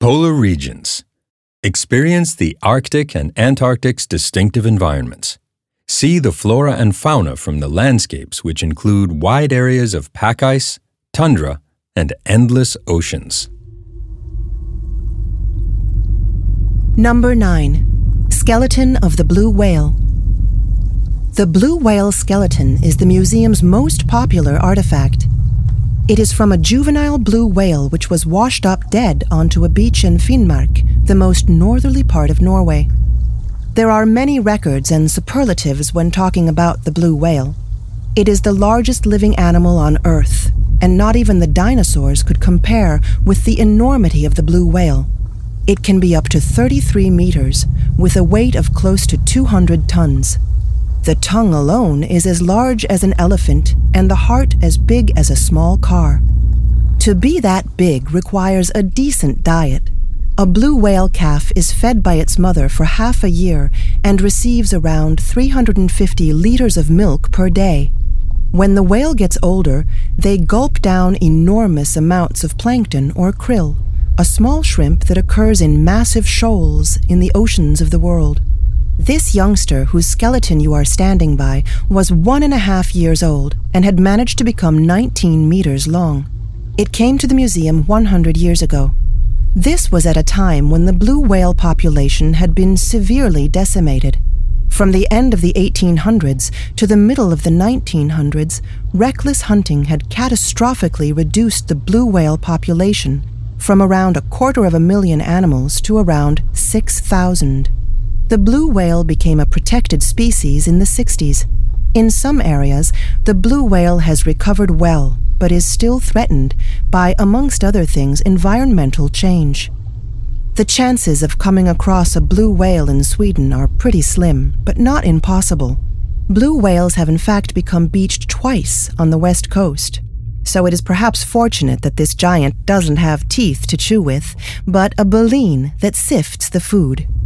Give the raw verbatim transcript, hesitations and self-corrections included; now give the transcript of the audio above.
Polar regions. Experience the Arctic and Antarctic's distinctive environments. See the flora and fauna from the landscapes, which include wide areas of pack ice, tundra, and endless oceans. Number nine. Skeleton of the Blue Whale. The blue whale skeleton is the museum's most popular artifact. It is from a juvenile blue whale which was washed up dead onto a beach in Finnmark, the most northerly part of Norway. There are many records and superlatives when talking about the blue whale. It is the largest living animal on Earth, and not even the dinosaurs could compare with the enormity of the blue whale. It can be up to thirty-three meters, with a weight of close to two hundred tons. The tongue alone is as large as an elephant, and the heart as big as a small car. To be that big requires a decent diet. A blue whale calf is fed by its mother for half a year and receives around three hundred fifty liters of milk per day. When the whale gets older, they gulp down enormous amounts of plankton or krill, a small shrimp that occurs in massive shoals in the oceans of the world. This youngster, whose skeleton you are standing by, was one and a half years old and had managed to become nineteen meters long. It came to the museum one hundred years ago. This was at a time when the blue whale population had been severely decimated. From the end of the eighteen hundreds to the middle of the nineteen hundreds, reckless hunting had catastrophically reduced the blue whale population from around a quarter of a million animals to around six thousand. The blue whale became a protected species in the sixties. In some areas, the blue whale has recovered well, but is still threatened by, amongst other things, environmental change. The chances of coming across a blue whale in Sweden are pretty slim, but not impossible. Blue whales have in fact become beached twice on the west coast. So it is perhaps fortunate that this giant doesn't have teeth to chew with, but a baleen that sifts the food.